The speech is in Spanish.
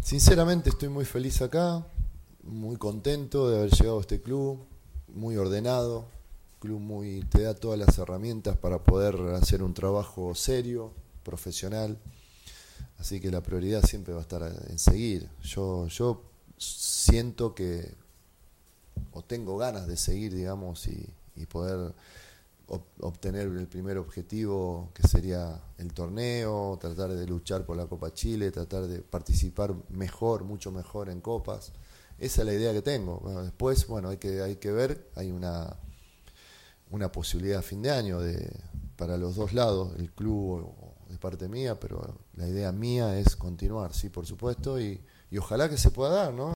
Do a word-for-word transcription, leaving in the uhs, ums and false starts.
Sinceramente estoy muy feliz acá, muy contento de haber llegado a este club, muy ordenado, club muy te da todas las herramientas para poder hacer un trabajo serio, profesional, así que la prioridad siempre va a estar en seguir. Yo yo siento que o tengo ganas de seguir, digamos, y, y poder obtener el primer objetivo que sería el torneo, tratar de luchar por la Copa Chile, tratar de participar mejor, mucho mejor en copas. Esa es la idea que tengo. Bueno, después, bueno, hay que, hay que ver, hay una, una posibilidad a fin de año de, para los dos lados, el club de parte mía, pero la idea mía es continuar, sí, por supuesto, y, y ojalá que se pueda dar, ¿no?